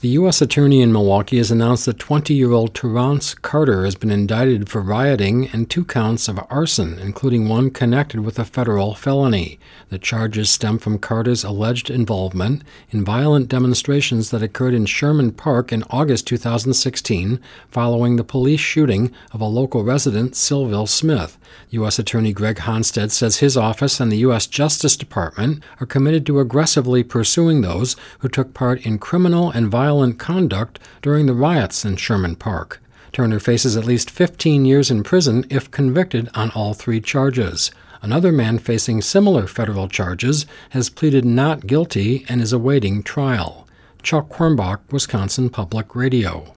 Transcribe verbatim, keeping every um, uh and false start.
The U S Attorney in Milwaukee has announced that twenty-year-old Terrence Carter has been indicted for rioting and two counts of arson, including one connected with a federal felony. The charges stem from Carter's alleged involvement in violent demonstrations that occurred in Sherman Park in August two thousand sixteen, following the police shooting of a local resident, Sylville Smith. U S Attorney Greg Honstead says his office and the U S Justice Department are committed to aggressively pursuing those who took part in criminal and violent conduct during the riots in Sherman Park. Turner faces at least fifteen years in prison if convicted on all three charges. Another man facing similar federal charges has pleaded not guilty and is awaiting trial. Chuck Quirmbach, Wisconsin Public Radio.